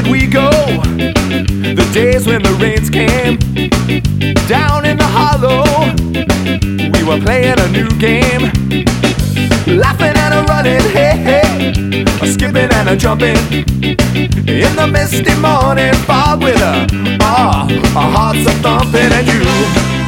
we go. The days when the rains came down in the hollow, we were playing a new game, laughing and a running, hey, hey, a skipping and a jumping in the misty morning fog with our hearts a thumping. And you